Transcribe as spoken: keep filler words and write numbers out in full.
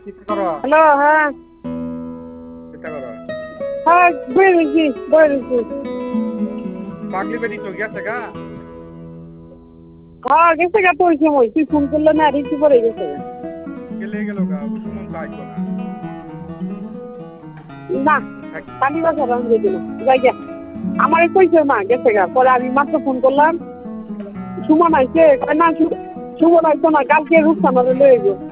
কিতা করো? হ্যালো হ্যাঁ কিতা করো? হ্যাঁ বই রয়েছি বই রয়েছি পাগলি বেটি তো গেছে গা? হ্যাঁ গেছে গা তো ওই সময় তুই ফোন করলে না রিসিভ করে গেছে গা গেলে গেল গা সুমন তো আইতো না। না কালি বাজার আমি দিয়ে দিলাম যাই গা আমার কইছে মা গেছে গা পরে আমি মাত্র ফোন করলাম সুমন আইছে কয় না সুমন আইতো না কালকে রূপসানারে লয়ে গো